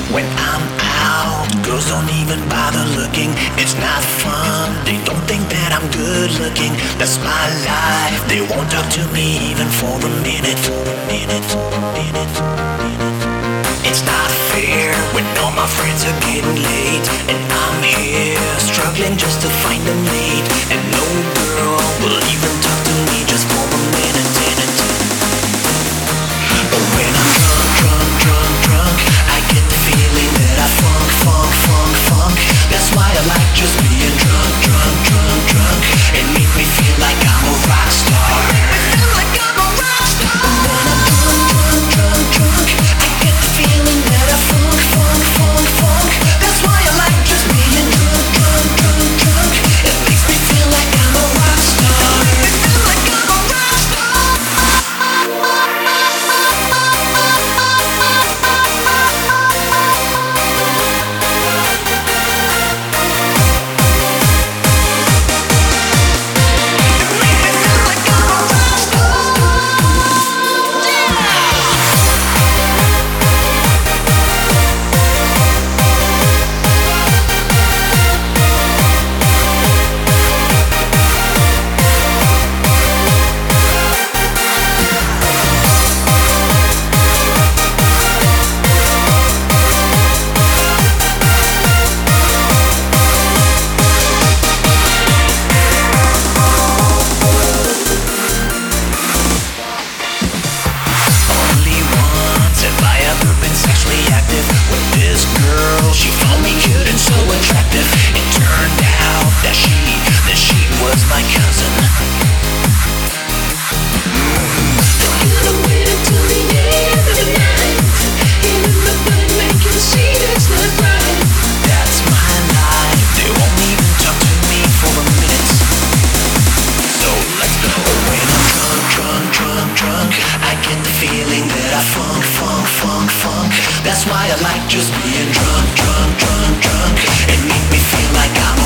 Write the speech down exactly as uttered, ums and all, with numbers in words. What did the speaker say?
When I'm out, girls don't even bother looking. It's not fun, they don't think that I'm good looking. That's my life, they won't talk to me even for a minute. Minute, minute, minute. It's not fair when all my friends are getting late, and I'm here struggling just to find a mate. And no girl will even talk to me just for a minute, minute. But when I'm drunk, drunk, drunk, drunk, I get the feeling that I funk, funk, funk, funk. That's why I like just being drunk, drunk, drunk, drunk. It makes me feel like I'm a rock star. It makes me feel like I'm a rock star. When I'm drunk, drunk, drunk, drunk, I get the feeling that I funk, funk, funk, funk. That's why I like just being drunk, drunk, drunk, drunk. It makes me feel like I'm a rock star. It makes me feel like I'm a rock star. She found me cute and so attractive. It turned out that she, that she was my cousin. Mm. I could've waited till the end of the night. Even the blood make you see that's not right. That's my life. They won't even talk to me for a minute. So let's go. When I'm drunk, drunk, drunk, drunk, I get the feeling that I funk, funk, funk, funk. That's why I like just being drunk, drunk, drunk, drunk. It makes me feel like I'm